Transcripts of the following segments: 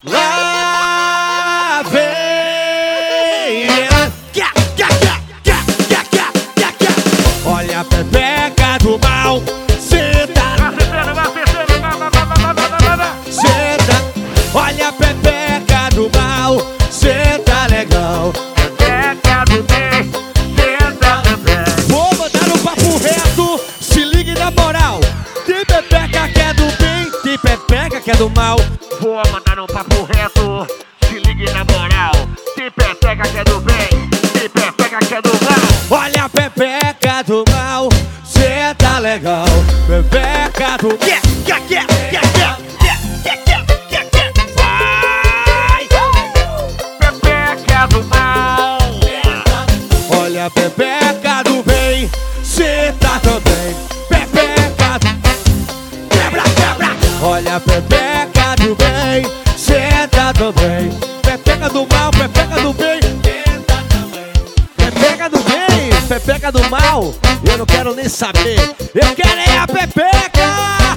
Lá vem ela. Olha a pepeca do mal. Senta. Olha a pepeca do mal. Senta legal. Pepeca do bem, senta no pé. Vou mandar um papo reto. Se ligue na moral. Tem pepeca que é do bem, tem pepeca que é do mal. Vou mandar um papo reto, se ligue na moral. Tem pepeca que é do bem, tem pepeca que é do mal. Olha a pepeca do mal, cê tá legal. Pepeca do Vai! Pepeca do mal. Olha a pepeca do bem, cê tá também. Pepeca do... Quebra! Olha a pepeca do bem, cê tá também. Pepeca do mal, pepeca do bem, cê tá também. Pepeca do bem, pepeca do mal, eu não quero nem saber. Eu quero é a pepeca.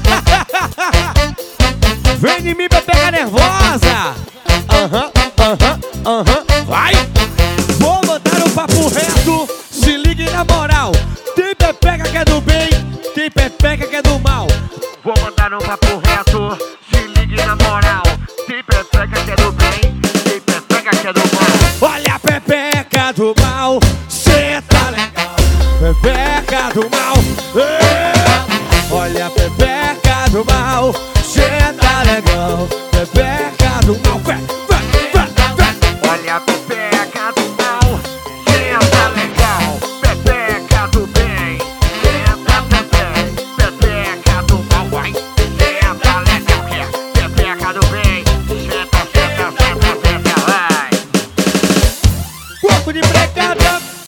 Vem em mim, pepeca nervosa. Vai! Vou mandar um papo reto, se ligue na moral. Tem pepeca que é do bem, tem pepeca que é do mal. Vou mandar um papo reto, se ligue na moral. Tem pepeca que é do bem, tem pepeca que é do mal. Olha a pepeca do mal, cê tá legal. Pepeca do mal, olha a pepeca do mal, cê tá legal. Pepeca do mal, Olha a pepeca do mal, senta legal. Pepeca do bem, senta também. Pepeca do mal, vai, senta legal. Pepeca do bem, senta, vai. Corpo de precada.